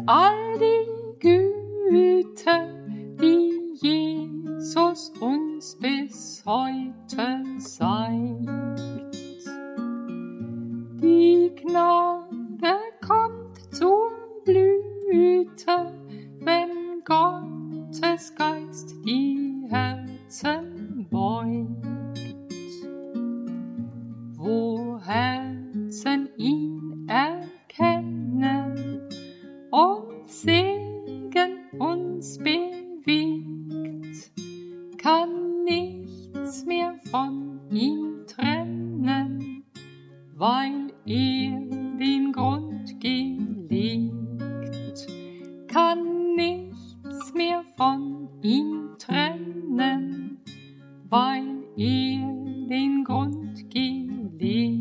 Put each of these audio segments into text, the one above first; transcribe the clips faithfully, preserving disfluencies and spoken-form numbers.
all die Güte, die Jesus uns bis heute zeigt. Die Gnade kommt zur Blüte, wenn Gottes Geist die Herzen beugt. Wo Herzen ihn erkennen und Segen uns bewegt, kann nichts mehr von ihm trennen, weil er den Grund gelegt. Kann nichts mehr von ihm trennen, weil er den Grund gelegt.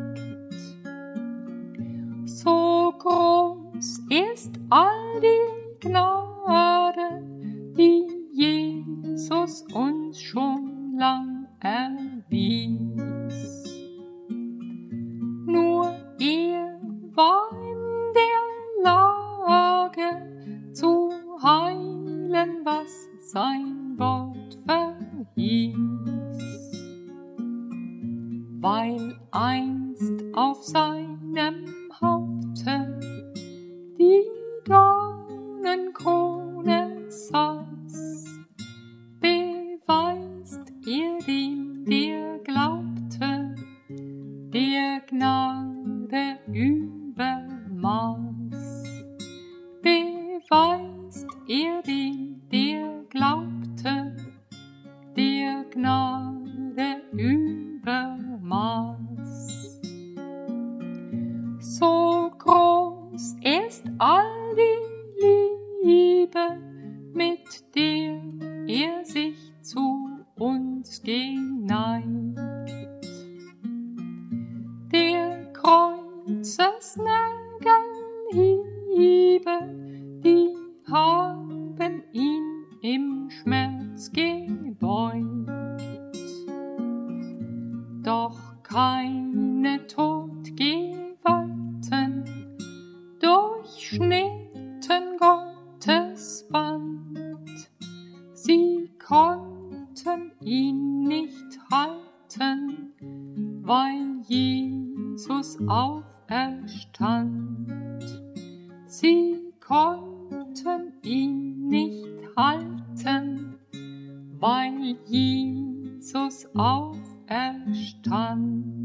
So groß ist all die Gnade, die Jesus uns schon lang erwies. Nur er war in der Lage, zu heilen, was sein Wort verhieß. Weil einst auf seinem Haupte die Dornenkrone saß, beweist er dem, der glaubte, der Gnade Übermaß. Beweist er dem, der glaubte, der Gnade Übermaß. So groß ist all die Liebe, mit der er sich zu uns geneigt. Der Kreuzesnagelhiebe, die haben ihn im Schmerz gebeugt. Doch keine Todgewalten durchschnitten Gottes Band. Sie konnten ihn nicht halten, weil Jesus auferstand. Sie konnten ihn nicht halten, weil Jesus auferstand.